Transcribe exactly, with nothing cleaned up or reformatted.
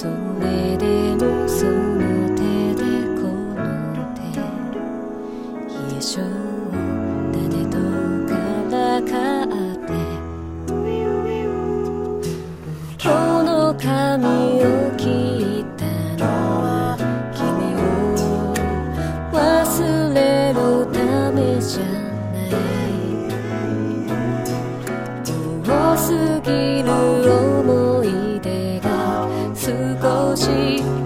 それでもその手でこの手冷え性誰とからかってこの髪を切ったのは君を忘れるためじゃない多すぎる思い出が少し